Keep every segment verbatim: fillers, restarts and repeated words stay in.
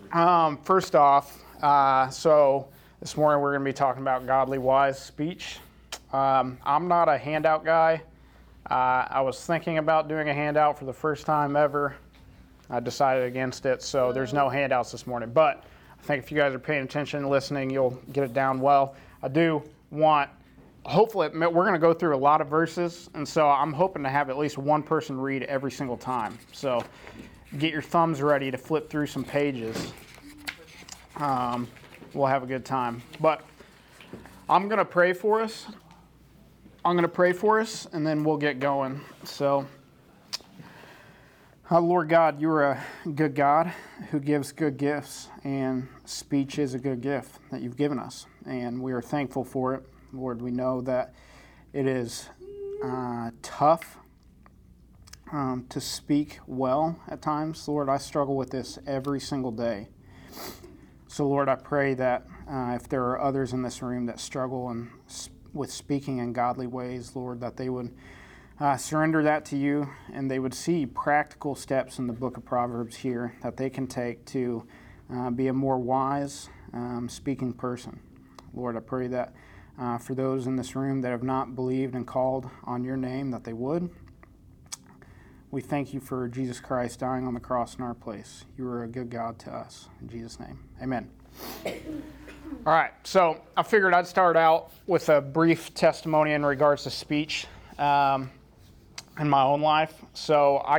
Um, first off, uh, so this morning we're going to be talking about godly, wise speech. Um, I'm not a handout guy. Uh, I was thinking about doing a handout for the first time ever. I decided against it, so there's no handouts this morning. But I think if you guys are paying attention and listening, you'll get it down well. I do want, hopefully, we're going to go through a lot of verses, and so I'm hoping to have at least one person read every single time. So get your thumbs ready to flip through some pages. Um, we'll have a good time. But I'm going to pray for us. I'm going to pray for us, and then we'll get going. So, uh, Lord God, you're a good God who gives good gifts, and speech is a good gift that you've given us, and we are thankful for it. Lord, we know that it is uh, tough um, to speak well at times. Lord, I struggle with this every single day. So, Lord, I pray that uh, if there are others in this room that struggle and with speaking in godly ways, Lord, that they would uh, surrender that to you, and they would see practical steps in the book of Proverbs here that they can take to uh, be a more wise um, speaking person. Lord, I pray that uh, for those in this room that have not believed and called on your name, that they would. We thank you for Jesus Christ dying on the cross in our place. You are a good God to us. In Jesus' name, amen. All right, so I figured I'd start out with a brief testimony in regards to speech um, in my own life. So I,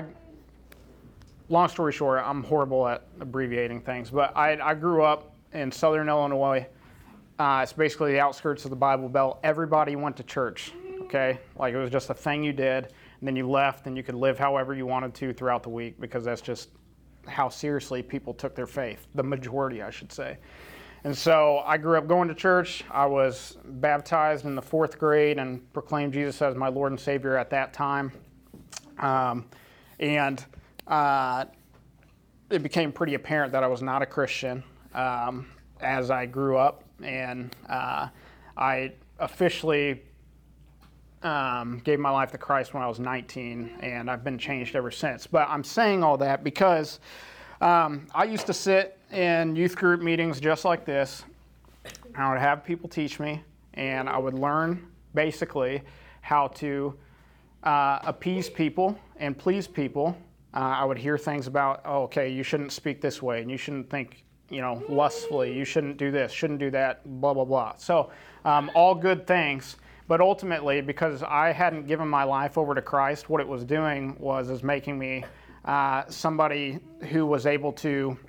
long story short, I'm horrible at abbreviating things, but I, I grew up in Southern Illinois. Uh, it's basically the outskirts of the Bible Belt. Everybody went to church, okay? Like it was just a thing you did. And then you left, and you could live however you wanted to throughout the week, because that's just how seriously people took their faith, the majority, I should say. And so I grew up going to church. I was baptized in the fourth grade and proclaimed Jesus as my Lord and Savior at that time. Um, and uh, it became pretty apparent that I was not a Christian um, as I grew up. And uh, I officially Um, gave my life to Christ when I was nineteen, and I've been changed ever since. But I'm saying all that because um, I used to sit in youth group meetings just like this. I would have people teach me, and I would learn basically how to uh, appease people and please people. Uh, I would hear things about, oh, okay, you shouldn't speak this way, and you shouldn't think, you know, lustfully. You shouldn't do this, shouldn't do that, blah, blah, blah. So um, all good things. But ultimately, because I hadn't given my life over to Christ, what it was doing was is making me uh, somebody who was able to,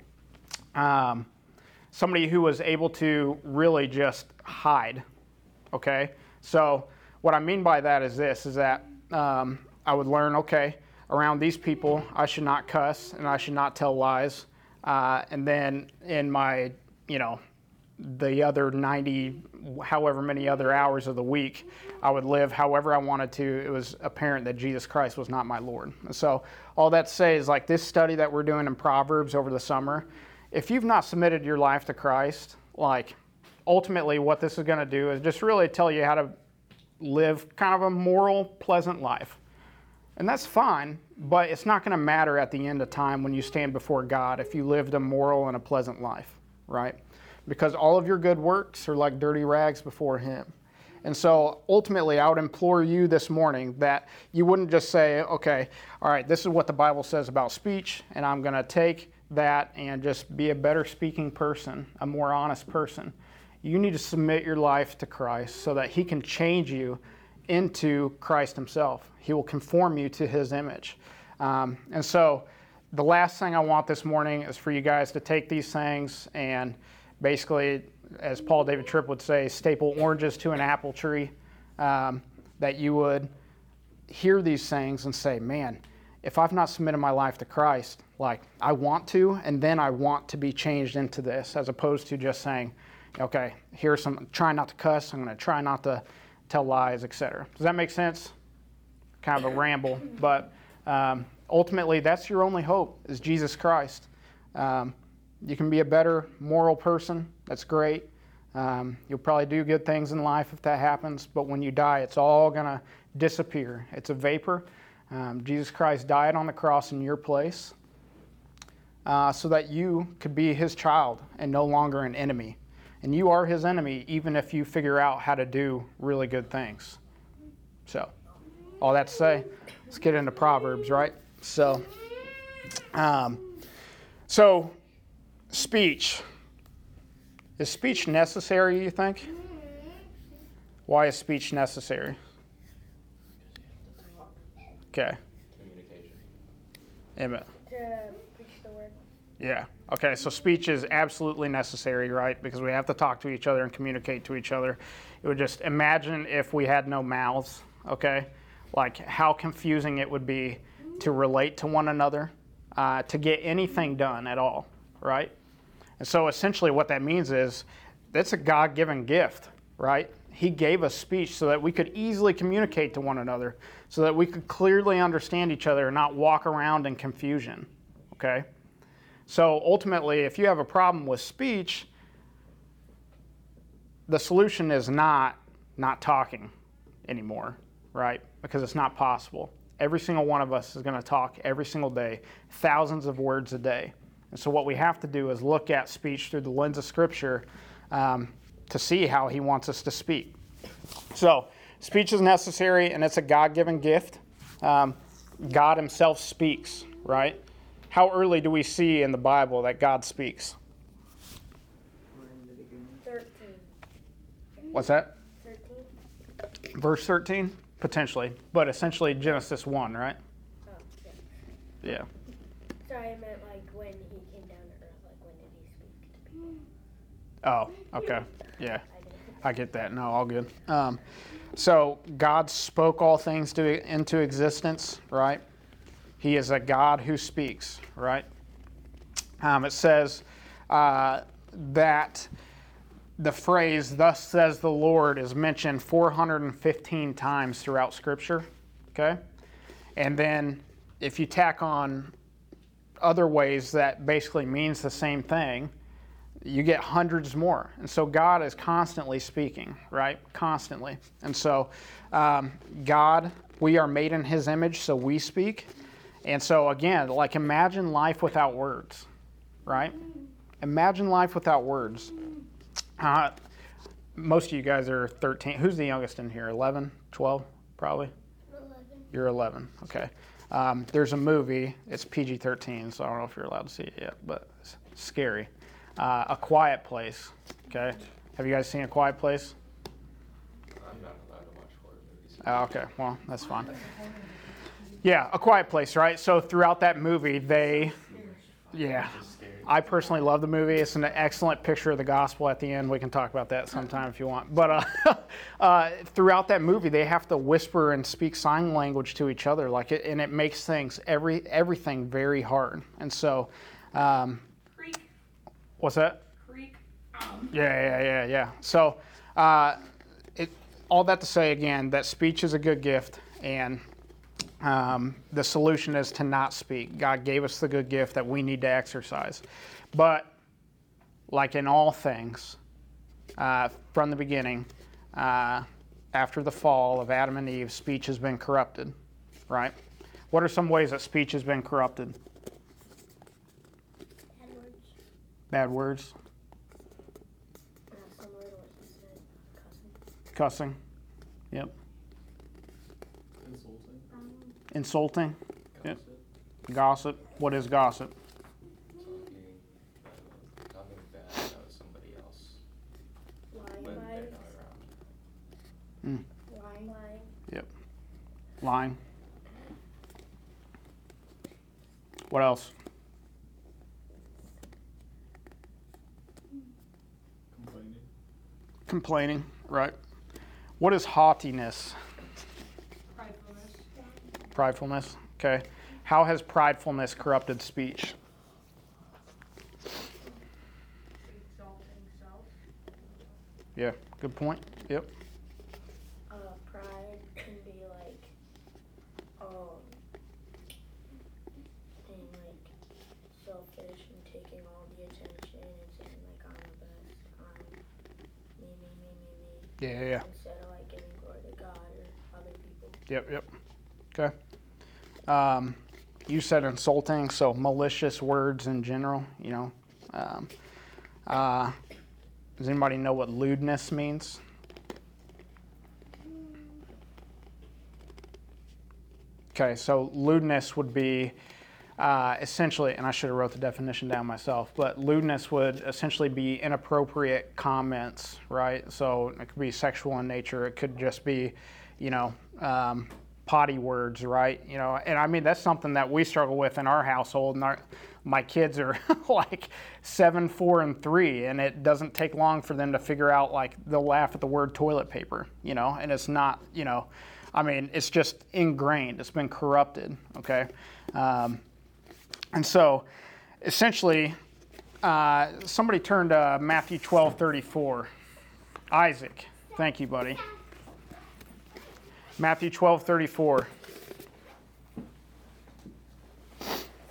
um, somebody who was able to really just hide. Okay, so what I mean by that is this: is that um, I would learn, okay, around these people, I should not cuss and I should not tell lies, uh, and then in my, you know, the other ninety, however many other hours of the week, I would live however I wanted to. It was apparent that Jesus Christ was not my Lord. And so all that to say is, like this study that we're doing in Proverbs over the summer, if you've not submitted your life to Christ, like ultimately what this is going to do is just really tell you how to live kind of a moral, pleasant life. And that's fine, but it's not going to matter at the end of time when you stand before God if you lived a moral and a pleasant life, right? Because all of your good works are like dirty rags before him. And so ultimately, I would implore you this morning that you wouldn't just say, okay, all right, this is what the Bible says about speech, and I'm going to take that and just be a better speaking person, a more honest person. You need to submit your life to Christ so that he can change you into Christ himself. He will conform you to his image. Um, and so the last thing I want this morning is for you guys to take these things and basically, as Paul David Tripp would say, staple oranges to an apple tree, um, that you would hear these things and say, man, if I've not submitted my life to Christ, like I want to, and then I want to be changed into this, as opposed to just saying, okay, here's some, try not to cuss, I'm going to try not to tell lies, et cetera. Does that make sense? Kind of a ramble, but um, ultimately that's your only hope, is Jesus Christ. Um, You can be a better moral person. That's great. Um, you'll probably do good things in life if that happens, but when you die, it's all going to disappear. It's a vapor. Um, Jesus Christ died on the cross in your place. uh, so that you could be his child and no longer an enemy. And you are his enemy even if you figure out how to do really good things. So, all that to say, let's get into Proverbs, right? So, um, so speech. Is speech necessary, you think? Why is speech necessary? Okay. Communication. Emmett. To preach the word. Yeah. Okay, so speech is absolutely necessary, right? Because we have to talk to each other and communicate to each other. It would just imagine if we had no mouths, okay? Like how confusing it would be to relate to one another, uh, to get anything done at all, right? And so essentially what that means is that's a God-given gift, right? He gave us speech so that we could easily communicate to one another, so that we could clearly understand each other and not walk around in confusion, okay? So ultimately, if you have a problem with speech, the solution is not not talking anymore, right? Because it's not possible. Every single one of us is going to talk every single day, thousands of words a day. And so what we have to do is look at speech through the lens of Scripture um, to see how he wants us to speak. So speech is necessary, and it's a God-given gift. Um, God himself speaks, right? How early do we see in the Bible that God speaks? thirteen. What's that? thirteen? Verse thirteen? Potentially. But essentially Genesis one, right? Oh, yeah. Yeah. Sorry, I meant like when he came down to earth, like when did he speak to people? Oh, okay. Yeah. I didn't. I get that. No, all good. Um, so God spoke all things to, into existence, right? He is a God who speaks, right? Um, it says uh, that the phrase, thus says the Lord, is mentioned four hundred fifteen times throughout Scripture, okay? And then if you tack on other ways that basically means the same thing, you get hundreds more. And so God is constantly speaking, right? Constantly. And so um, God, we are made in his image, so we speak. And so again, like imagine life without words, right? Imagine life without words. Uh, most of you guys are thirteen. Who's the youngest in here? eleven, twelve, probably? eleven. You're eleven, okay. Um, there's a movie, it's P G thirteen, so I don't know if you're allowed to see it yet, but it's scary. Uh, A Quiet Place, okay? Have you guys seen A Quiet Place? I'm not allowed to watch horror movies. Oh, okay, well, that's fine. Yeah, A Quiet Place, right? So throughout that movie, they, yeah. I personally love the movie. It's an excellent picture of the gospel at the end. We can talk about that sometime if you want. But uh, uh, throughout that movie, they have to whisper and speak sign language to each other, like it, and it makes things every everything very hard. And so, um, Creek. what's that? Creek. Um, Yeah, yeah, yeah, yeah. So, uh, it, all that to say again, that speech is a good gift, and um, the solution is to not speak. God gave us the good gift that we need to exercise. But, like in all things, uh, from the beginning, uh, after the fall of Adam and Eve, speech has been corrupted, right? What are some ways that speech has been corrupted? Bad words. Bad words, Uh, some word what you said. Cussing. cussing, yep. Insulting. Insulting, yep. Gossip. Gossip. What is gossip? Talking, uh, talking bad about somebody else Lying. when they're Lying. not around. Lying. Lying. Yep. Lying. What else? Complaining. Complaining, right? What is haughtiness? pridefulness. Pridefulness, okay. How has pridefulness corrupted speech? Exalting self. Yeah, good point. Yep. Uh, pride can be like, um, being like selfish and taking all the attention and saying like I'm the best, I'm me, me, me, me, me, Yeah, yeah, yeah. instead of like giving glory to God or other people. Yep, yep. Okay. Um, you said insulting, so malicious words in general, you know. Um, uh, does anybody know what lewdness means? Okay, so lewdness would be uh, essentially, and I should have wrote the definition down myself, but lewdness would essentially be inappropriate comments, right? So it could be sexual in nature. It could just be, you know, um, potty words, right? You know, and I mean, that's something that we struggle with in our household. And our, my kids are like seven, four, and three, and it doesn't take long for them to figure out, like, they'll laugh at the word toilet paper, you know, and it's not, you know, I mean, it's just ingrained. It's been corrupted, okay? Um, and so, essentially, uh, somebody turned to Matthew twelve thirty-four. Isaac, thank you, buddy. Matthew twelve thirty-four. I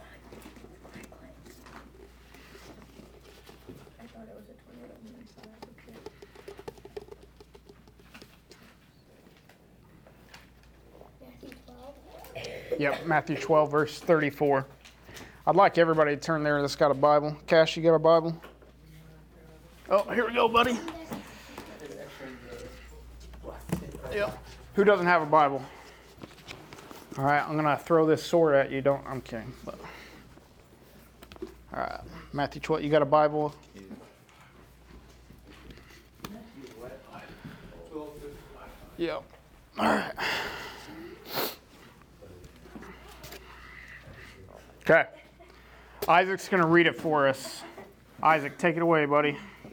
thought it was a tornado when I saw that picture. Matthew twelve. Yep, Matthew twelve, verse thirty-four. I'd like everybody to turn there that's got a Bible. Cash, you got a Bible? Oh, here we go, buddy. Yep. Who doesn't have a Bible? All right, I'm gonna throw this sword at you. Don't. I'm kidding. But. All right, Matthew twelve. You got a Bible? Yep. All right. Okay. Isaac's gonna read it for us. Isaac, take it away, buddy.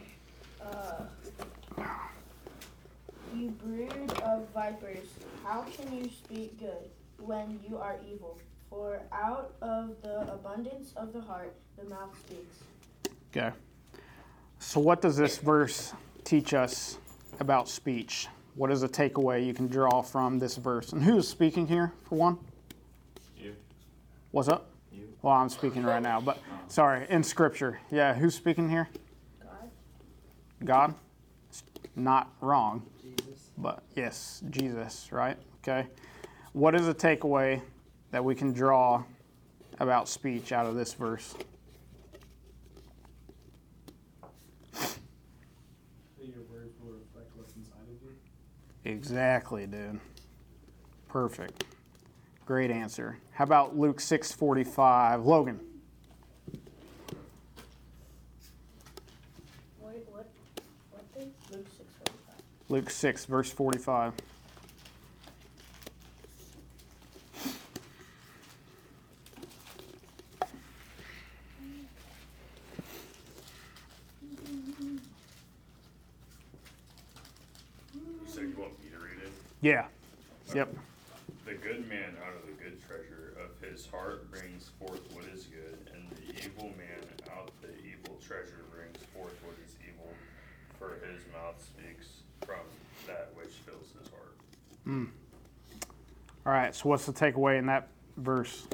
You brood of vipers, how can you speak good when you are evil? For out of the abundance of the heart, the mouth speaks. Okay. So what does this verse teach us about speech? What is a takeaway you can draw from this verse? And who is speaking here, for one? You. What's up? You. Well, I'm speaking right now, but sorry, in Scripture. Yeah, who's speaking here? God. God? Not wrong. Jesus. But yes, Jesus, right? Okay. What is a takeaway that we can draw about speech out of this verse? Your words will reflect what's inside of you. Exactly, dude. Perfect. Great answer. How about Luke six forty-five? Logan. Wait, what? What thing? Luke six forty-five. Luke six, verse forty-five. You said you want me to read it? Yeah. Yep. The good man out of the good treasure of his heart brings forth what is good, and the evil man out the evil treasure brings forth what is evil, for his mouth speaks from that which fills his heart. Mm. All right, so what's the takeaway in that verse?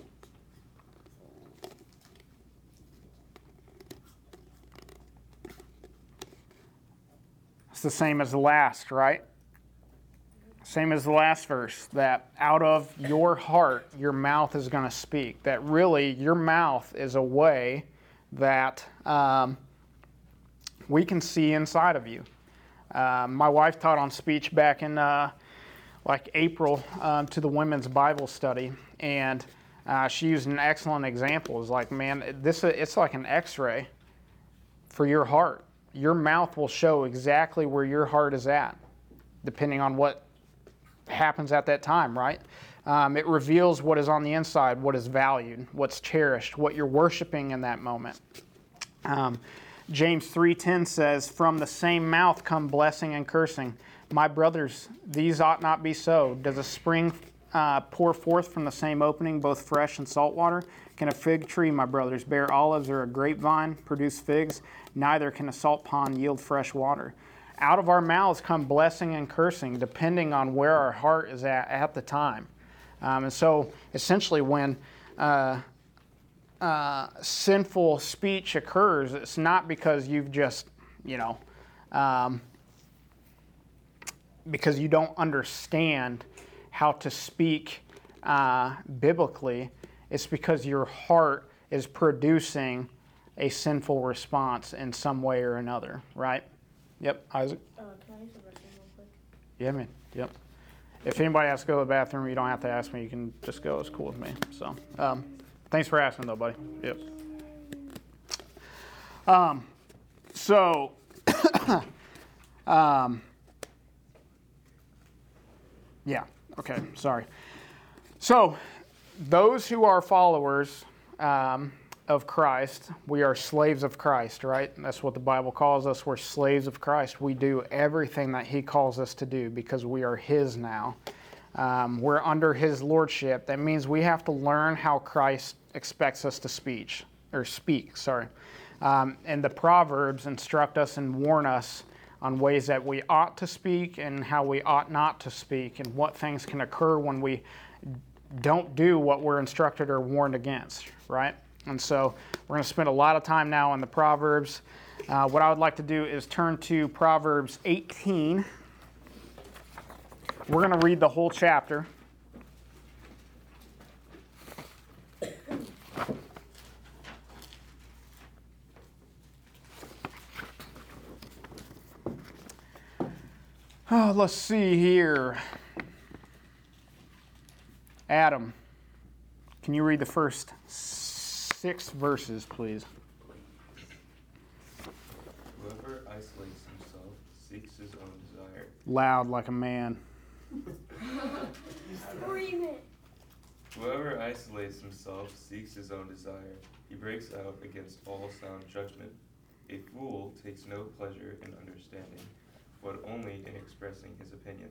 It's the same as the last, right? Same as the last verse, that out of your heart, your mouth is going to speak. That really, your mouth is a way that um, we can see inside of you. Uh, my wife taught on speech back in uh, like April um, to the women's Bible study, and uh, she used an excellent example. It's like, man, this it's like an X-ray for your heart. Your mouth will show exactly where your heart is at, depending on what happens at that time, right? Um, it reveals what is on the inside, what is valued, what's cherished, what you're worshiping in that moment. Um, James three ten says, "From the same mouth come blessing and cursing. My brothers, these ought not be so. Does a spring uh, pour forth from the same opening both fresh and salt water? Can a fig tree, my brothers, bear olives, or a grapevine produce figs? Neither can a salt pond yield fresh water." Out of our mouths come blessing and cursing, depending on where our heart is at at the time. Um, and so, essentially, when uh, uh, sinful speech occurs, it's not because you've just, you know, um, because you don't understand how to speak uh, biblically. it's because your heart is producing a sinful response in some way or another, right? Yep, Isaac? Uh, can I use the restroom real quick? Yeah, man. Yep. If anybody has to go to the bathroom, you don't have to ask me. You can just go. It's cool with me. So, um, thanks for asking, though, buddy. Yep. Um, so, um, yeah. Okay. Sorry. So, those who are followers um, of Christ, we are slaves of Christ, right? That's what the Bible calls us. We're slaves of Christ. We do everything that He calls us to do because we are His now. Um, we're under His lordship. That means we have to learn how Christ expects us to speak, or speak. Sorry. Um, and the Proverbs instruct us and warn us on ways that we ought to speak and how we ought not to speak, and what things can occur when we don't do what we're instructed or warned against, right? And so we're going to spend a lot of time now on the Proverbs. Uh, what I would like to do is turn to Proverbs eighteen. We're going to read the whole chapter. Oh, let's see here. Adam, can you read the first six verses, please? Whoever isolates himself seeks his own desire. Loud like a man. Scream it! Whoever isolates himself seeks his own desire. He breaks out against all sound judgment. A fool takes no pleasure in understanding, but only in expressing his opinion.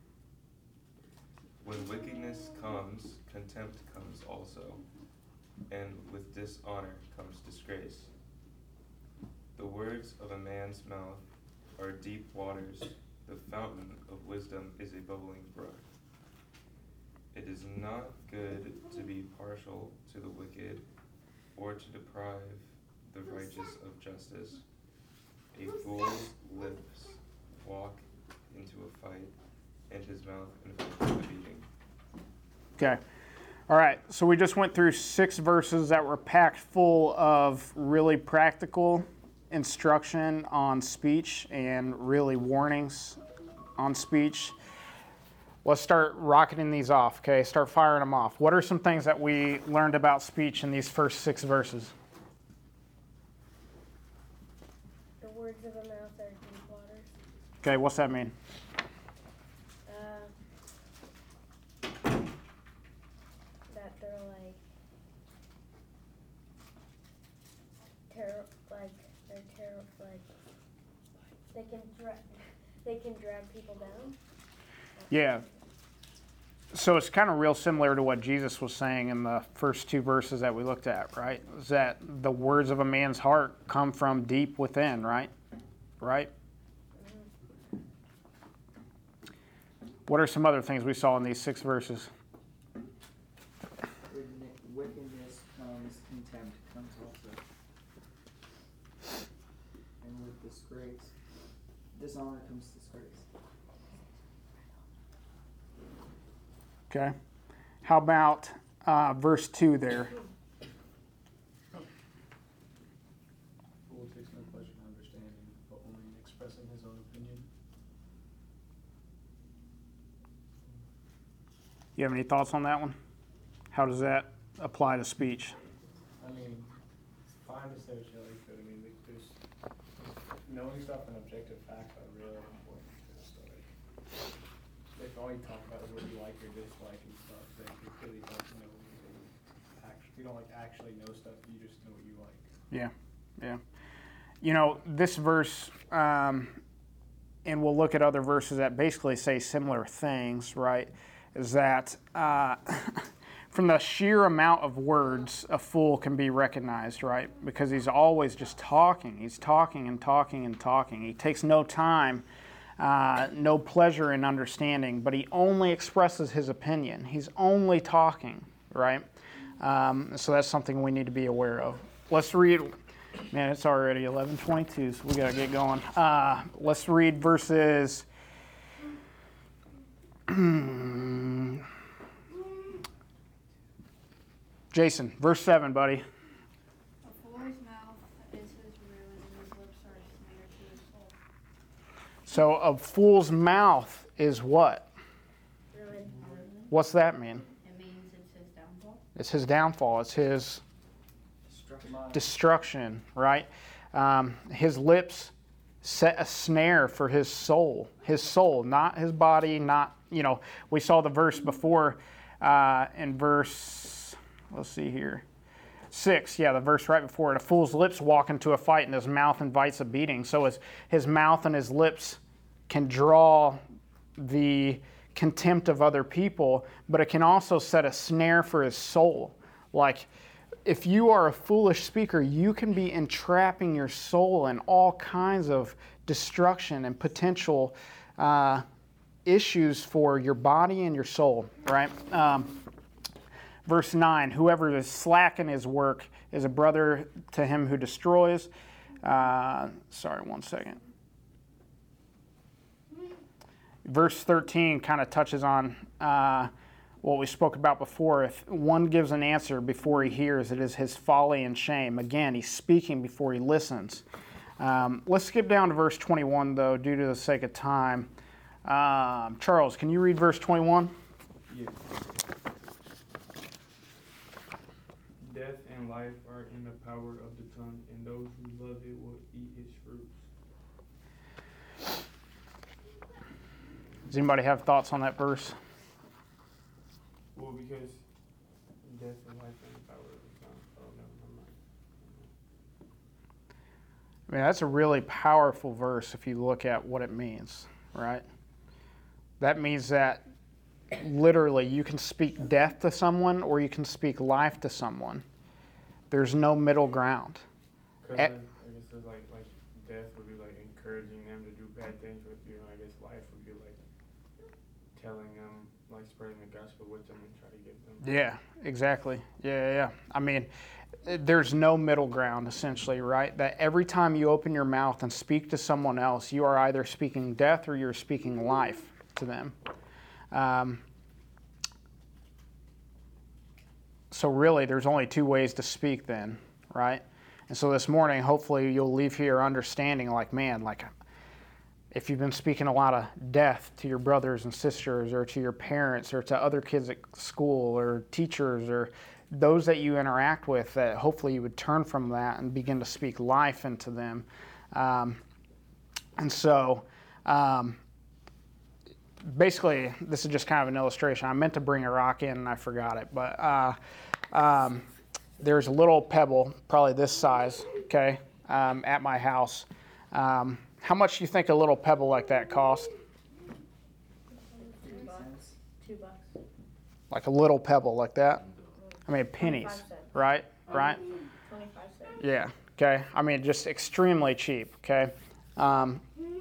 When wickedness comes, contempt comes also, and with dishonor comes disgrace. The words of a man's mouth are deep waters. The fountain of wisdom is a bubbling brook. It is not good to be partial to the wicked, or to deprive the righteous of justice. A fool's lips walk into a fight, and his mouth invites a beating. Okay. All right. So we just went through six verses that were packed full of really practical instruction on speech and really warnings on speech. Let's start rocketing these off, okay? Start firing them off. What are some things that we learned about speech in these first six verses? The words of a mouth are deep waters. Okay, what's that mean? Uh, that they're like, terror, like they're terror, like they can drag, they can drag people down. Yeah. So it's kind of real similar to what Jesus was saying in the first two verses that we looked at, right? Is that the words of a man's heart come from deep within, right? Right? What are some other things we saw in these six verses? Wickedness comes, contempt comes also. And with disgrace, dishonor comes disgrace. Okay. How about uh, verse two there? Fool takes no pleasure in understanding, but only in expressing his own opinion. You have any thoughts on that one? How does that apply to speech? I mean, it's fine to say what you like, but I mean, like, there's knowing stuff and objective facts are really important too. So like, if all you talk about is what you like or dislike and stuff, then you really don't know anything. Actually, you don't like actually know stuff. You just know what you like. Yeah, yeah. You know, this verse, um, and we'll look at other verses that basically say similar things, right? Is that uh, from the sheer amount of words, a fool can be recognized, right? Because he's always just talking. He's talking and talking and talking. He takes no time, uh, no pleasure in understanding, but he only expresses his opinion. He's only talking, right? Um, so that's something we need to be aware of. Let's read. Man, it's already eleven twenty-two, so we got to get going. Uh, let's read verses Jason, verse seven, buddy. A fool's mouth is his ruin, and his lips are a snare to his soul. So a fool's mouth is what? Ruin. What's that mean? It means it's his downfall. It's his downfall. It's his Destruction. destruction, right? Um, his lips set a snare for his soul. His soul, not his body, not, you know, we saw the verse before uh, in verse, let's see here, six, yeah, the verse right before it. A fool's lips walk into a fight and his mouth invites a beating. So his, his mouth and his lips can draw the contempt of other people, but it can also set a snare for his soul. Like, if you are a foolish speaker, you can be entrapping your soul in all kinds of destruction and potential uh, issues for your body and your soul, right? Um, verse nine, whoever is slack in his work is a brother to him who destroys. Uh, sorry, one second. Verse thirteen kind of touches on uh, what we spoke about before. If one gives an answer before he hears, it is his folly and shame. Again, he's speaking before he listens. Um, let's skip down to verse twenty-one, though, due to the sake of time. Um, Charles, can you read verse twenty-one? Yeah. Death and life are in the power of the tongue, and those who love it will eat its fruits. Does anybody have thoughts on that verse? Well, because death and life are in the power of the tongue. Oh, no, never mind. I mean, that's a really powerful verse if you look at what it means, right? That means that literally you can speak death to someone or you can speak life to someone. There's no middle ground. Because Eh. I, I guess it's like, like death would be like encouraging them to do bad things, but you know, I guess life would be like telling them, like spreading the gospel with them and try to get them. Yeah, exactly. Yeah, yeah, yeah. I mean, there's no middle ground, essentially, right? That every time you open your mouth and speak to someone else, you are either speaking death or you're speaking life to them. Um, so really, there's only two ways to speak then, right? And so this morning, hopefully you'll leave here understanding, like, man, like, if you've been speaking a lot of death to your brothers and sisters or to your parents or to other kids at school or teachers or those that you interact with, that hopefully you would turn from that and begin to speak life into them. Um, and so um, basically, this is just kind of an illustration. I meant to bring a rock in and I forgot it, but uh, um, there's a little pebble, probably this size, okay, um, at my house. Um, How much do you think a little pebble like that cost? Two bucks. Two bucks. Like a little pebble like that? I mean, pennies, twenty-five cents. right? Right? Twenty-five cents. Yeah, okay. I mean, just extremely cheap, okay? Um,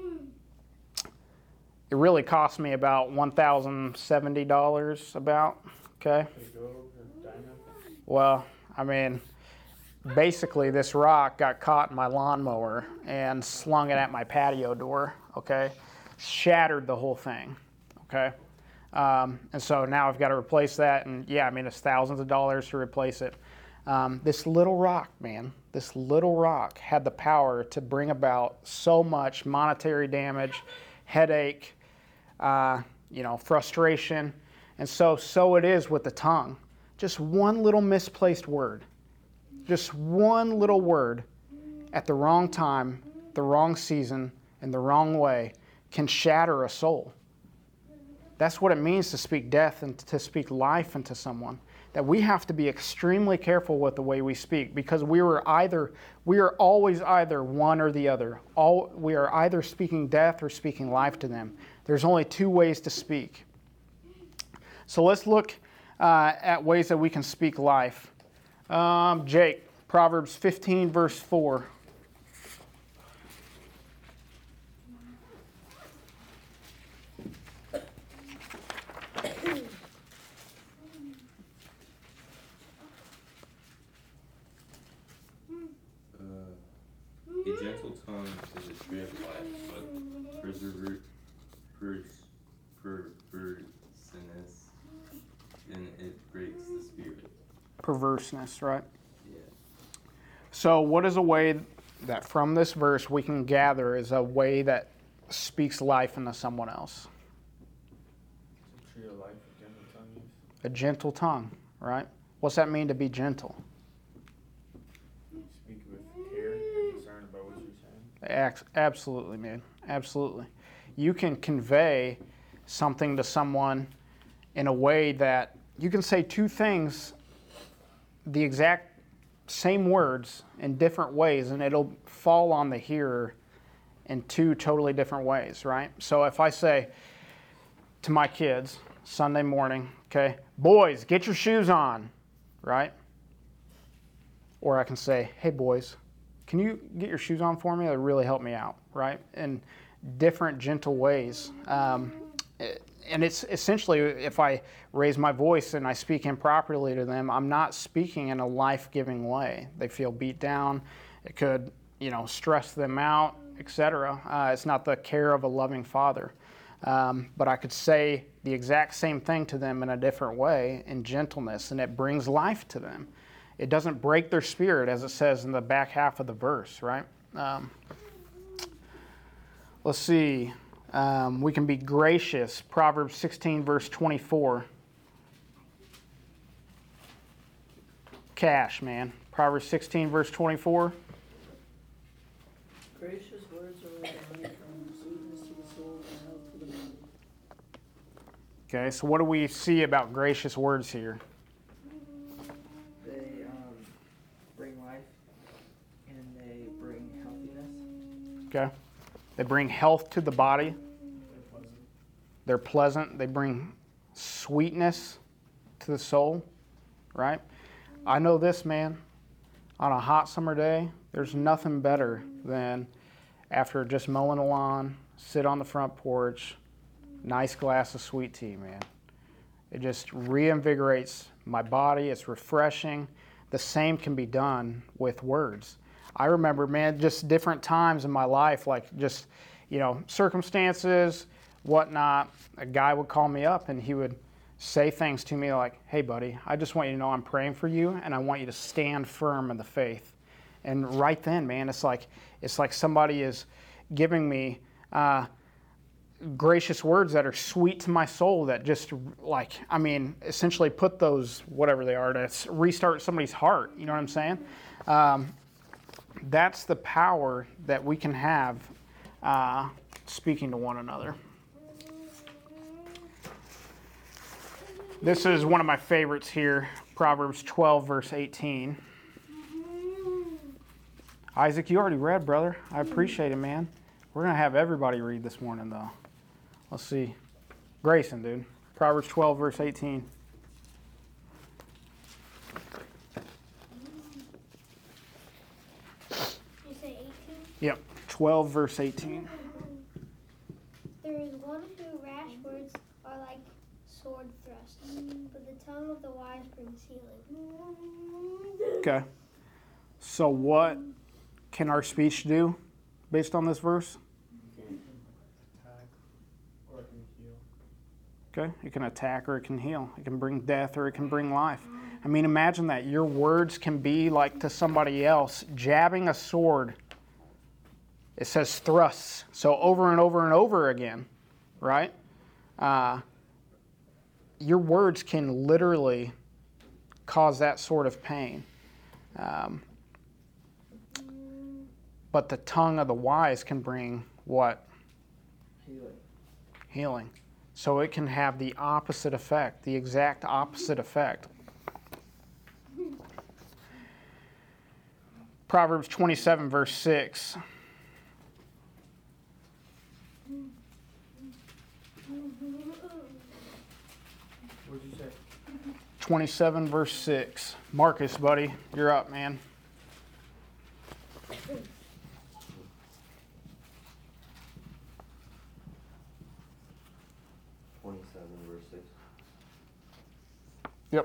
it really cost me about one thousand seventy dollars about, okay? They go over dynamite. Well, I mean, basically this rock got caught in my lawnmower and slung it at my patio door, okay? Shattered the whole thing, okay? Um, and so now I've got to replace that, and yeah, I mean, it's thousands of dollars to replace it. Um, this little rock, man, this little rock had the power to bring about so much monetary damage, headache, uh, you know, frustration. And so, so it is with the tongue. Just one little misplaced word. Just one little word at the wrong time, the wrong season, in the wrong way can shatter a soul. That's what it means to speak death and to speak life into someone. That we have to be extremely careful with the way we speak, because we are either we are always either one or the other. All we are either speaking death or speaking life to them. There's only two ways to speak. So let's look uh, at ways that we can speak life. Um, Jake, Proverbs fifteen, verse four. Uh, a gentle tongue is a tree of life, but persever- pers- per- persistency, then it breaks the spirit. perverseness, right? Yeah. So, what is a way that from this verse we can gather is a way that speaks life into someone else? It's a tree of life, a gentle tongue use. A gentle tongue, right? What's that mean to be gentle? Speak with care and concern about what you're saying. Ac- Absolutely, man. Absolutely. You can convey something to someone in a way that you can say two things, the exact same words in different ways, and it'll fall on the hearer in two totally different ways, right? So if I say to my kids Sunday morning, okay, boys, get your shoes on, right? Or I can say, hey, boys, can you get your shoes on for me? That would really help me out, right? In different gentle ways. Um, and it's essentially, if I raise my voice and I speak improperly to them, I'm not speaking in a life-giving way. They feel beat down. It could, you know, stress them out, et cetera. Uh, it's not the care of a loving father. Um, but I could say the exact same thing to them in a different way, in gentleness, and it brings life to them. It doesn't break their spirit, as it says in the back half of the verse, right? Um, let's see. Um, we can be gracious. Proverbs sixteen, verse twenty-four. Cash, man. Proverbs sixteen, verse twenty-four. Gracious words are like honeycomb, sweetness to the soul and health to the body. Okay, so what do we see about gracious words here? They um, bring life and they bring healthiness. Okay. They bring health to the body. They're pleasant. They're pleasant. They bring sweetness to the soul, right? I know this, man. On a hot summer day, there's nothing better than after just mowing the lawn, sit on the front porch, nice glass of sweet tea, man. It just reinvigorates my body. It's refreshing. The same can be done with words. I remember, man, just different times in my life, like just, you know, circumstances, whatnot. A guy would call me up and he would say things to me like, hey, buddy, I just want you to know I'm praying for you and I want you to stand firm in the faith. And right then, man, it's like it's like somebody is giving me uh, gracious words that are sweet to my soul that just, like, I mean, essentially put those, whatever they are, to restart somebody's heart. You know what I'm saying? Um, That's the power that we can have uh, speaking to one another. This is one of my favorites here, Proverbs twelve, verse eighteen. Isaac, you already read, brother. I appreciate it, man. We're going to have everybody read this morning, though. Let's see. Grayson, dude. Proverbs twelve, verse eighteen. You say eighteen? Yep, twelve, verse eighteen. There is one who rash words are like sword thrusts, but the tongue of the wise brings healing. Okay. So what can our speech do based on this verse? Attack or it can heal. Okay, it can attack or it can heal. It can bring death or it can bring life. I mean, imagine that. Your words can be like to somebody else, jabbing a sword. It says thrusts, so over and over and over again, right? Uh, your words can literally cause that sort of pain. Um, but the tongue of the wise can bring what? Healing. Healing. So it can have the opposite effect, the exact opposite effect. Proverbs twenty-seven, verse six. What'd you say? twenty-seven, verse six. Marcus, buddy, you're up, man. Twenty-seven, verse six. Yep.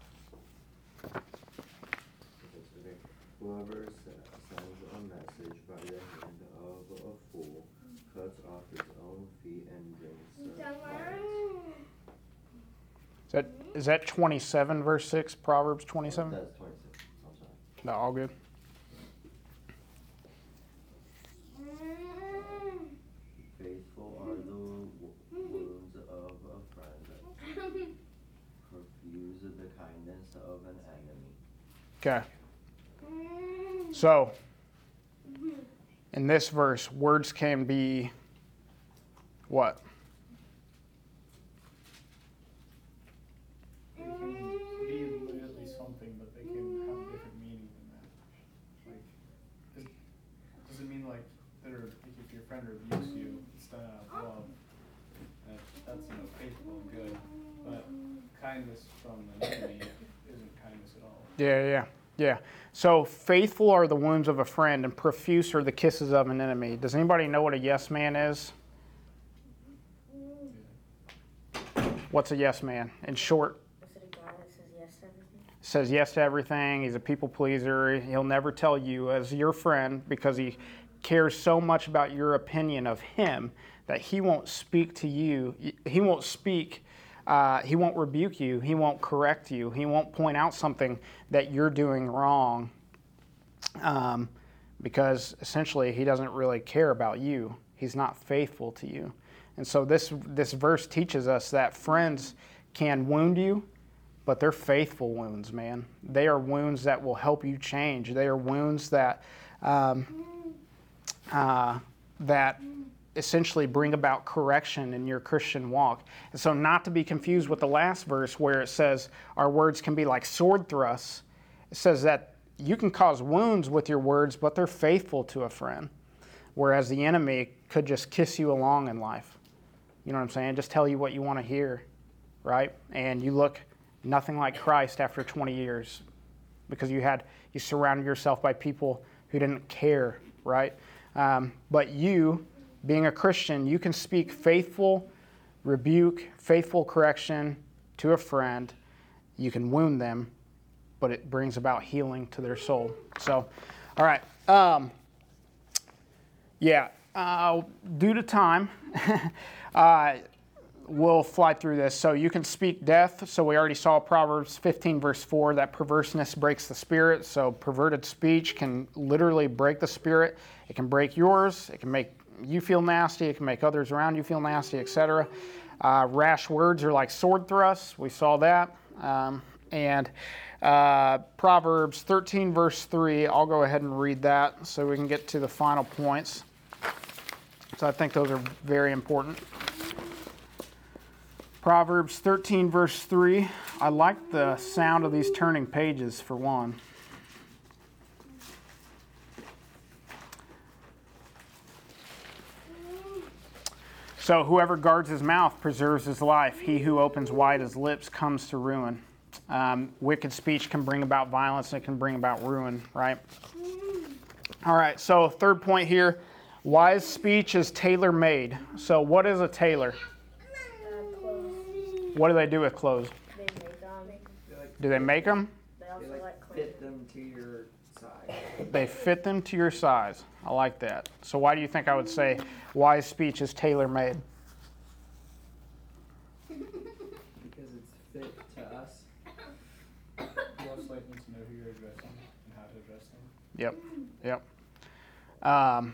Whoever sends a message by the hand of a fool cuts off his own feet and brings violence. Is that is that twenty-seven verse six? Proverbs twenty-seven. That's twenty-six. I'm sorry. No, all good. Faithful are the wo- wounds of a friend, profuse the kindness of an enemy. Okay. So, in this verse, words can be what? They can be literally something, but they can have a different meaning than that. Like, does, does it mean like they're like if your friend rebukes you, it's done out of love? That, that's you know faithful and good. But kindness from an enemy isn't kindness at all. Yeah, yeah, yeah. So, faithful are the wounds of a friend, and profuse are the kisses of an enemy. Does anybody know what a yes man is? What's a yes man? In short, Is it a guy that says yes to everything? says yes to everything. He's a people pleaser. He'll never tell you as your friend because he cares so much about your opinion of him that he won't speak to you. He won't speak. Uh, he won't rebuke you. He won't correct you. He won't point out something that you're doing wrong um, because essentially he doesn't really care about you. He's not faithful to you. And so this this verse teaches us that friends can wound you, but they're faithful wounds, man. They are wounds that will help you change. They are wounds that um, uh, that essentially bring about correction in your Christian walk. And so not to be confused with the last verse where it says our words can be like sword thrusts. It says that you can cause wounds with your words, but they're faithful to a friend. Whereas the enemy could just kiss you along in life. You know what I'm saying? Just tell you what you want to hear, right? And you look nothing like Christ after twenty years because you had you surrounded yourself by people who didn't care, right? Um, but you, being a Christian, you can speak faithful rebuke, faithful correction to a friend. You can wound them, but it brings about healing to their soul. So, all right. Um, yeah, uh, due to time, uh, we'll fly through this. So you can speak death. So we already saw Proverbs fifteen, verse four, that perverseness breaks the spirit. So perverted speech can literally break the spirit. It can break yours. It can make you feel nasty. It can make others around you feel nasty, et cetera. Uh, rash words are like sword thrusts. We saw that. Um, and uh, Proverbs thirteen, verse three, I'll go ahead and read that so we can get to the final points. So I think those are very important. Proverbs thirteen, verse three. I like the sound of these turning pages for one. So whoever guards his mouth preserves his life. He who opens wide his lips comes to ruin. Um, wicked speech can bring about violence and it can bring about ruin, right? All right, so third point here. Wise speech is tailor-made. So what is a tailor? Uh, clothes. What do they do with clothes? They make them. They like, Do they make them? They they also like like clean. fit them to your size. They fit them to your size. I like that. So why do you think I would say wise speech is tailor-made? Because it's fit to us. Most likely to know who you're addressing and how to address them. Yep, yep. Um,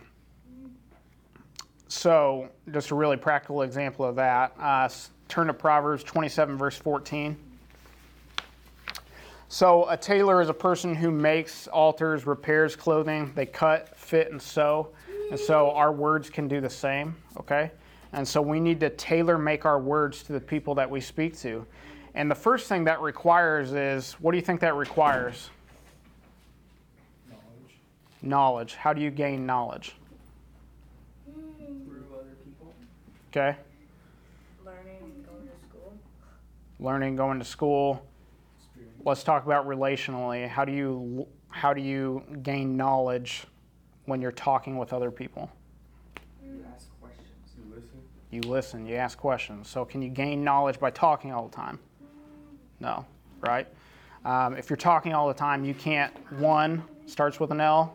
so just a really practical example of that. Uh, s- turn to Proverbs twenty-seven, verse fourteen. So a tailor is a person who makes, alters, repairs clothing. They cut, fit, and sew. And so our words can do the same, okay? And so we need to tailor make our words to the people that we speak to. And the first thing that requires is, what do you think that requires? Knowledge. Knowledge. How do you gain knowledge? Through other people. Okay? Learning, going to school. Learning, going to school. Experience. Let's talk about relationally. How do you how do you gain knowledge when you're talking with other people? You ask questions. You listen. You listen, you ask questions. So can you gain knowledge by talking all the time? No, right? Um, if you're talking all the time, you can't, one, starts with an L,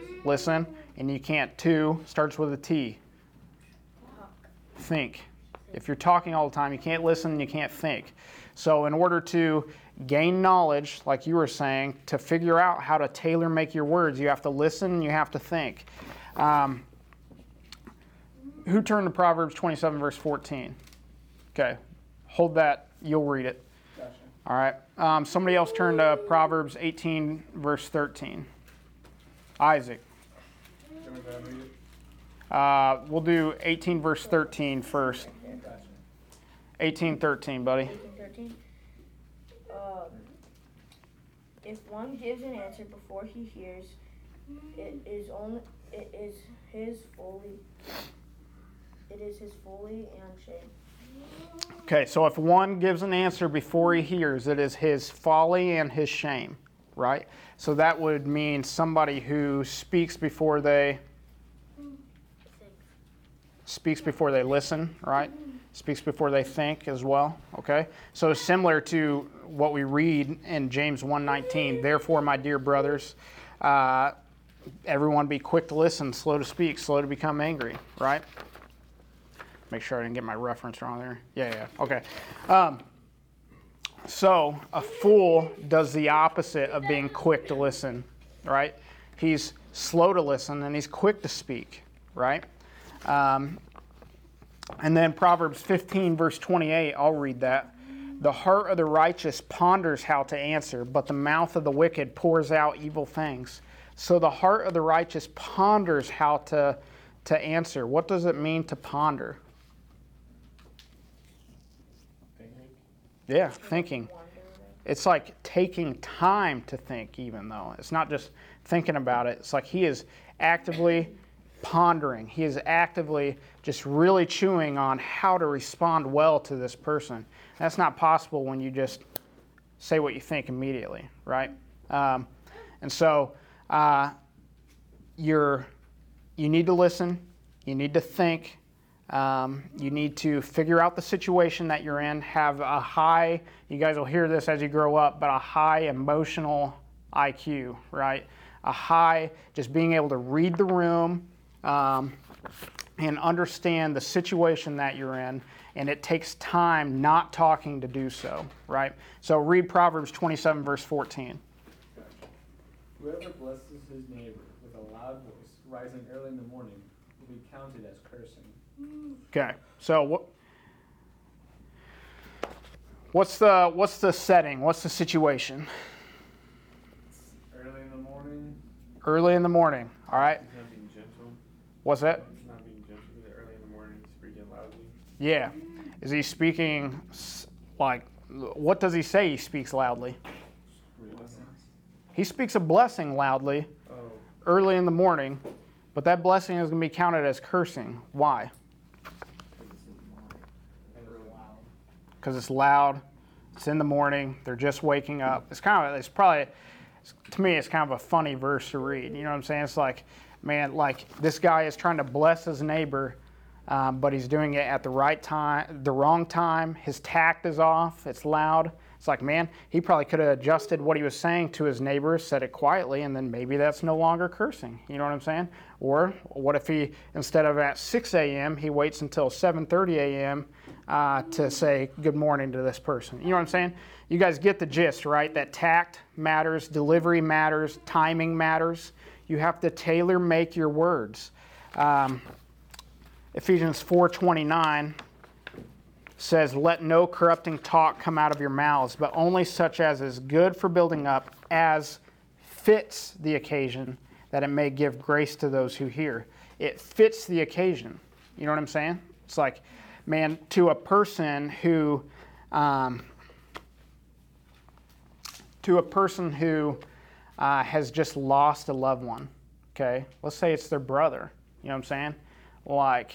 listen, and you can't, two, starts with a T, Talk. think, If you're talking all the time, you can't listen, you can't think. So in order to gain knowledge, like you were saying, to figure out how to tailor make your words, you have to listen, you have to think. Um, who turned to Proverbs twenty-seven, verse fourteen? Okay, hold that, you'll read it. Gotcha. All right, um, somebody else turn to Proverbs eighteen, verse thirteen. Isaac. Can we go ahead and read it? Uh, we'll do eighteen, verse thirteen first. Gotcha. eighteen, thirteen, buddy. eighteen thirteen. Um, if one gives an answer before he hears, it is only it is his folly. It is his folly and shame. Okay, so if one gives an answer before he hears, it is his folly and his shame, right? So that would mean somebody who speaks before they speaks before they listen, right? Speaks before they think as well, okay? So similar to what we read in James one nineteen, therefore, my dear brothers, uh, everyone be quick to listen, slow to speak, slow to become angry, right? Make sure I didn't get my reference wrong there. Yeah, yeah, okay. Um, so a fool does the opposite of being quick to listen, right? He's slow to listen and he's quick to speak, right? Um, and then Proverbs fifteen, verse twenty-eight, I'll read that. The heart of the righteous ponders how to answer, but the mouth of the wicked pours out evil things. So the heart of the righteous ponders how to, to answer. What does it mean to ponder? Thinking. Yeah, thinking. It's like taking time to think, even though. It's not just thinking about it. It's like he is actively pondering. He is actively just really chewing on how to respond well to this person. That's not possible when you just say what you think immediately, right? Um, and so uh, you're, you need to listen. You need to think. Um, you need to figure out the situation that you're in, have a high, you guys will hear this as you grow up, but a high emotional I Q, right? A high, just being able to read the room um, and understand the situation that you're in, and it takes time not talking to do so, right? So read Proverbs twenty-seven, verse fourteen. Gotcha. Whoever blesses his neighbor with a loud voice, rising early in the morning, will be counted as cursing. Okay, so what? What's the what's the setting? What's the situation? Early in the morning. Early in the morning. All right. He's not being gentle. What's that? He's not being gentle. Is it early in the morning? He's speaking loudly. Yeah. Is he speaking s- like? What does he say? He speaks loudly. He speaks a blessing loudly Oh, early in the morning, but that blessing is going to be counted as cursing. Why? Because it's loud. It's in the morning. They're just waking up. It's kind of, it's probably, to me, it's kind of a funny verse to read. You know what I'm saying? It's like, man, like this guy is trying to bless his neighbor, um, but he's doing it at the right time, the wrong time. His tact is off. It's loud. It's like, man, he probably could have adjusted what he was saying to his neighbor, said it quietly, and then maybe that's no longer cursing. You know what I'm saying? Or what if he, instead of at six a.m., he waits until seven thirty a.m., Uh, to say good morning to this person. You know what I'm saying? You guys get the gist, right? That tact matters, delivery matters, timing matters. You have to tailor make your words. Um, Ephesians four twenty-nine says, let no corrupting talk come out of your mouths, but only such as is good for building up, as fits the occasion, that it may give grace to those who hear. It fits the occasion. You know what I'm saying? It's like, man, to a person who, um, to a person who uh, has just lost a loved one, okay? Let's say it's their brother, you know what I'm saying? Like,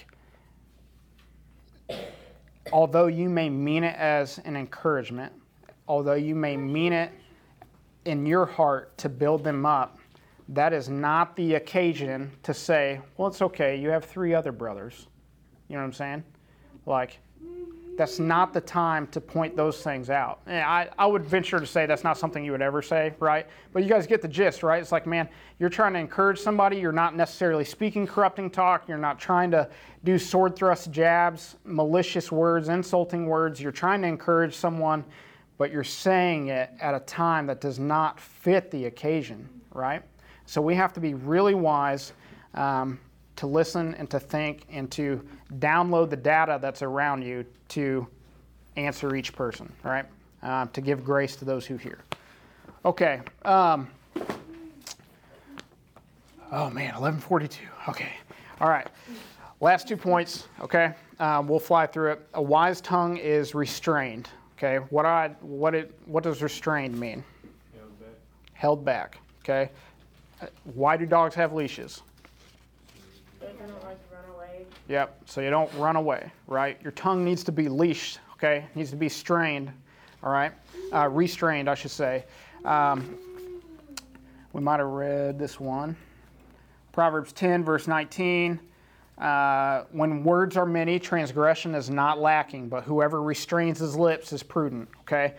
although you may mean it as an encouragement, although you may mean it in your heart to build them up, that is not the occasion to say, well, it's okay, you have three other brothers. You know what I'm saying? Like, that's not the time to point those things out. And I, I would venture to say that's not something you would ever say, right? But you guys get the gist, right? It's like, man, you're trying to encourage somebody. You're not necessarily speaking corrupting talk. You're not trying to do sword thrust jabs, malicious words, insulting words. You're trying to encourage someone, but you're saying it at a time that does not fit the occasion, right? So we have to be really wise um, to listen and to think and to download the data that's around you to answer each person, right? Uh, to give grace to those who hear. Okay. Um, oh man, eleven forty-two. Okay. All right. Last two points. Okay. Um, we'll fly through it. A wise tongue is restrained. Okay. What I what it what does restrained mean? Held back. Held back. Okay. Uh, Why do dogs have leashes? They're gonna like run away. Yep, so you don't run away, right? Your tongue needs to be leashed, okay? It needs to be strained, all right? Uh, restrained, I should say. Um, we might have read this one. Proverbs ten, verse nineteen. Uh, when words are many, transgression is not lacking, but whoever restrains his lips is prudent, okay?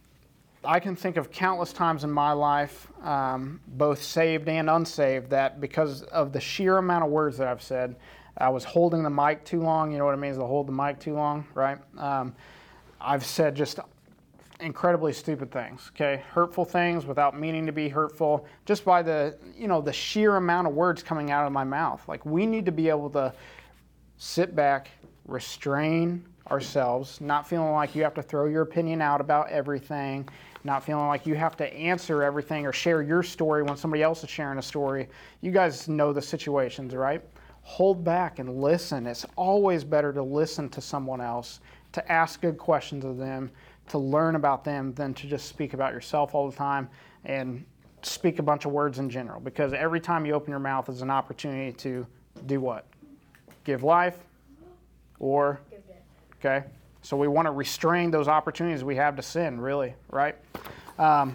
I can think of countless times in my life, um, both saved and unsaved, that because of the sheer amount of words that I've said, I was holding the mic too long. You know what it means to hold the mic too long, right? Um, I've said just incredibly stupid things, okay? Hurtful things without meaning to be hurtful, just by the, you know, the sheer amount of words coming out of my mouth. Like, we need to be able to sit back, restrain ourselves, not feeling like you have to throw your opinion out about everything, not feeling like you have to answer everything or share your story when somebody else is sharing a story. You guys know the situations, right? Hold back and listen. It's always better to listen to someone else, to ask good questions of them, to learn about them, than to just speak about yourself all the time and speak a bunch of words in general. Because every time you open your mouth is an opportunity to do what? Give life or... Give death. Okay? So we want to restrain those opportunities we have to sin, really, right? Um,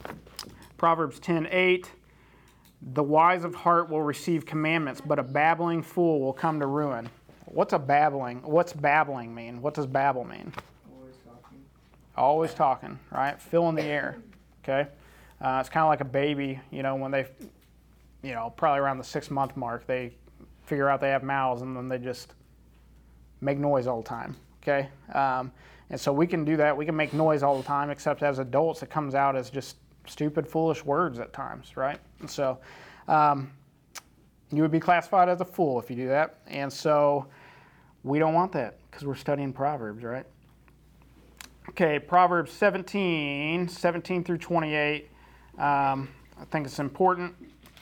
Proverbs ten eight, the wise of heart will receive commandments, but a babbling fool will come to ruin. What's a babbling? What's babbling mean? What does babble mean? Always talking. Always talking, right? Fill in the air, okay? Uh, it's kind of like a baby, you know, when they, you know, probably around the six month mark, they figure out they have mouths and then they just make noise all the time. Okay, um, and so we can do that. We can make noise all the time, except as adults, it comes out as just stupid, foolish words at times, right? And so um, you would be classified as a fool if you do that. And so we don't want that because we're studying Proverbs, right? Okay, Proverbs seventeen, seventeen through twenty-eight. Um, I think it's important.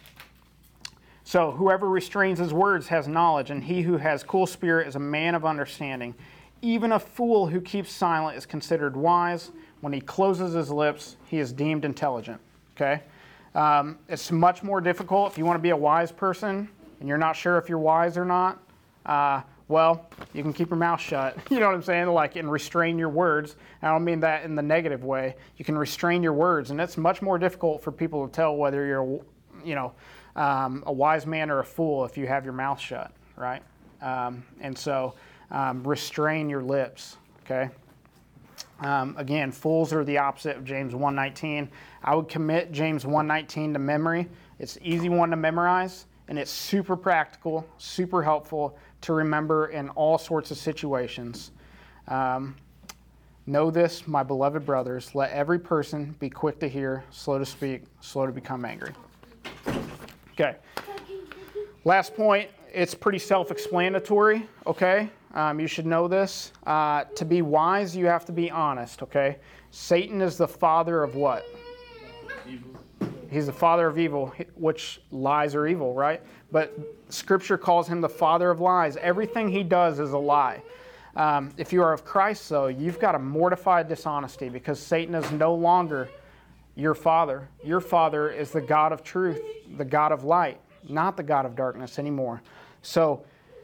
So whoever restrains his words has knowledge, and he who has cool spirit is a man of understanding. Even a fool who keeps silent is considered wise. When he closes his lips, he is deemed intelligent. Okay? Um, it's much more difficult if you want to be a wise person and you're not sure if you're wise or not. Uh, well, you can keep your mouth shut. You know what I'm saying? Like, and restrain your words. I don't mean that in the negative way. You can restrain your words, and it's much more difficult for people to tell whether you're, you know, um, a wise man or a fool if you have your mouth shut, right? Um, and so... Um, restrain your lips, okay? Um, again, fools are the opposite of James one nineteen. I would commit James one nineteen to memory. It's an easy one to memorize, and it's super practical, super helpful to remember in all sorts of situations. Um, know this, my beloved brothers, let every person be quick to hear, slow to speak, slow to become angry. Okay. Last point, it's pretty self-explanatory, okay? Um, you should know this. Uh, to be wise, you have to be honest, okay? Satan is the father of what? Evil. He's the father of evil, which lies are evil, right? But Scripture calls him the father of lies. Everything he does is a lie. Um, if you are of Christ, though, you've got to mortify dishonesty because Satan is no longer your father. Your father is the God of truth, the God of light, not the God of darkness anymore. So,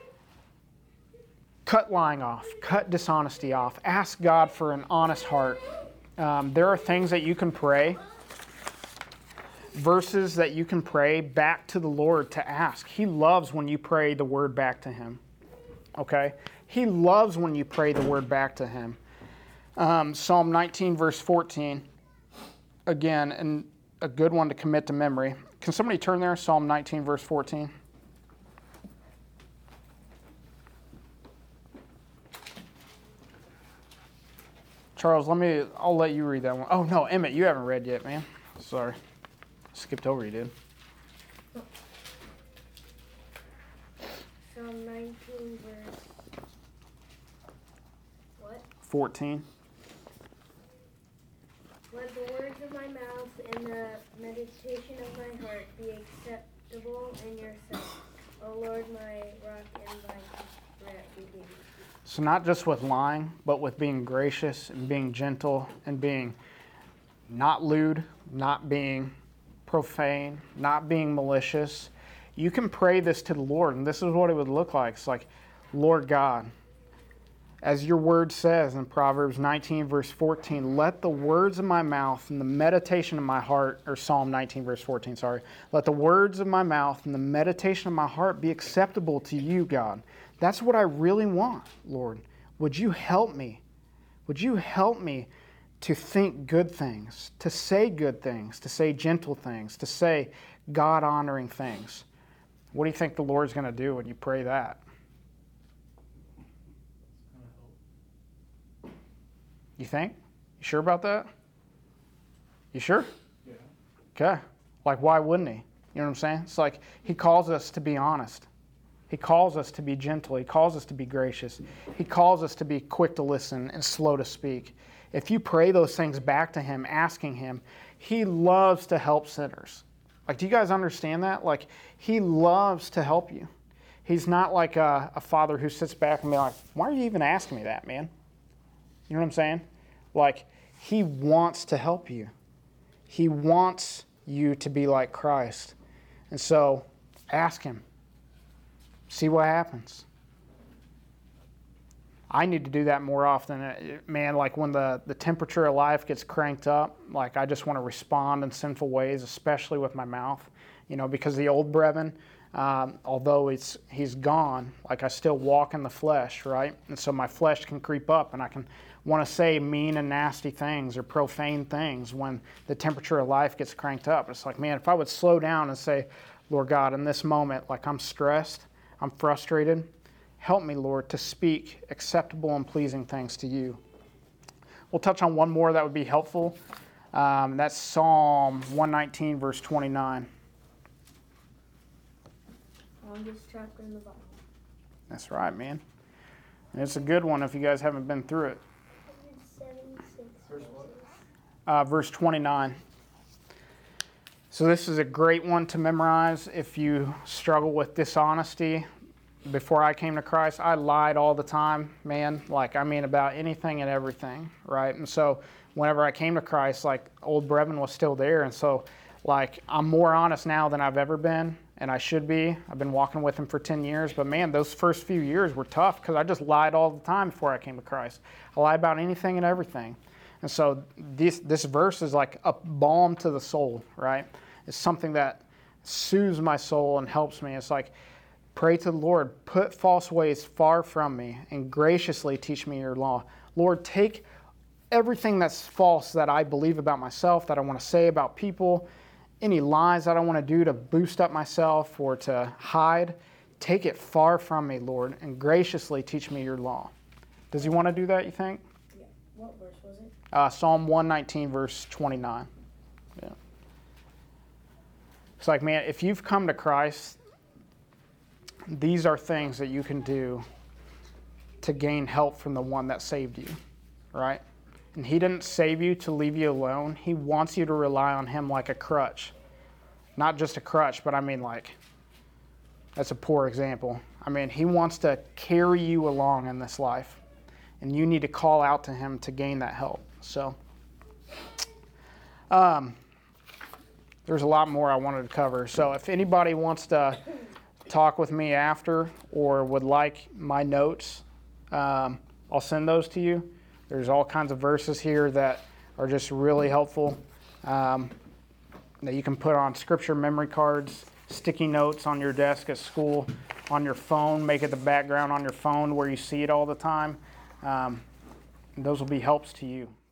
cut lying off, cut dishonesty off, ask God for an honest heart. Um, there are things that you can pray, verses that you can pray back to the Lord to ask. He loves when you pray the word back to Him. okay? He loves when you pray the word back to him. Um, Psalm nineteen, verse fourteen, again, and a good one to commit to memory. Can somebody turn there? Psalm nineteen, verse fourteen. Charles, let me, I'll let you read that one. Oh, no, Emmett, you haven't read yet, man. Sorry. Skipped over you, dude. Psalm nineteen, verse what? fourteen. Let the words of my mouth and the meditation of my heart be acceptable in your sight, O Lord, my rock and my refuge. So not just with lying, but with being gracious and being gentle and being not lewd, not being profane, not being malicious. You can pray this to the Lord, and this is what it would look like. It's like, Lord God, as your word says in Proverbs nineteen, verse fourteen, let the words of my mouth and the meditation of my heart, or Psalm nineteen, verse fourteen, sorry, let the words of my mouth and the meditation of my heart be acceptable to you, God. That's what I really want, Lord. Would you help me? Would you help me to think good things, to say good things, to say gentle things, to say God-honoring things? What do you think the Lord's going to do when you pray that? You think? You sure about that? You sure? Yeah. Okay. Like, why wouldn't he? You know what I'm saying? It's like he calls us to be honest. He calls us to be gentle. He calls us to be gracious. He calls us to be quick to listen and slow to speak. If you pray those things back to him, asking him, he loves to help sinners. Like, do you guys understand that? Like, he loves to help you. He's not like a, a father who sits back and be like, why are you even asking me that, man? You know what I'm saying? Like, he wants to help you. He wants you to be like Christ. And so, ask him. See what happens. I need to do that more often. Man, like when the, the temperature of life gets cranked up, like I just want to respond in sinful ways, especially with my mouth. You know, because the old Brevin, um, although it's he's gone, like I still walk in the flesh, right? And so my flesh can creep up and I can want to say mean and nasty things or profane things when the temperature of life gets cranked up. It's like, man, if I would slow down and say, Lord God, in this moment, like I'm stressed, I'm frustrated, help me, Lord, to speak acceptable and pleasing things to you. We'll touch on one more that would be helpful. Um, that's Psalm one nineteen, verse twenty-nine. Longest chapter in the Bible. That's right, man. And it's a good one if you guys haven't been through it. First what? Uh, verse twenty-nine. So this is a great one to memorize if you struggle with dishonesty. Before I came to Christ, I lied all the time, man. Like, I mean, about anything and everything, right? And so whenever I came to Christ, like, old Brevin was still there. And so, like, I'm more honest now than I've ever been, and I should be. I've been walking with him for ten years. But, man, those first few years were tough because I just lied all the time before I came to Christ. I lied about anything and everything. And so this, this verse is like a balm to the soul, right? It's something that soothes my soul and helps me. It's like, pray to the Lord, put false ways far from me and graciously teach me your law. Lord, take everything that's false that I believe about myself, that I want to say about people, any lies that I want to do to boost up myself or to hide, take it far from me, Lord, and graciously teach me your law. Does he want to do that, you think? Yeah. What verse was it? Uh, Psalm one nineteen, verse twenty-nine. Yeah. It's like, man, if you've come to Christ, these are things that you can do to gain help from the one that saved you, right? And he didn't save you to leave you alone. He wants you to rely on him like a crutch. Not just a crutch, but I mean like, that's a poor example. I mean, he wants to carry you along in this life. And you need to call out to him to gain that help. So, um, there's a lot more I wanted to cover. So if anybody wants to talk with me after or would like my notes, um, I'll send those to you. There's all kinds of verses here that are just really helpful um, that you can put on scripture memory cards, sticky notes on your desk at school. on your phone, make it the background on your phone where you see it all the time. Um, those will be helps to you.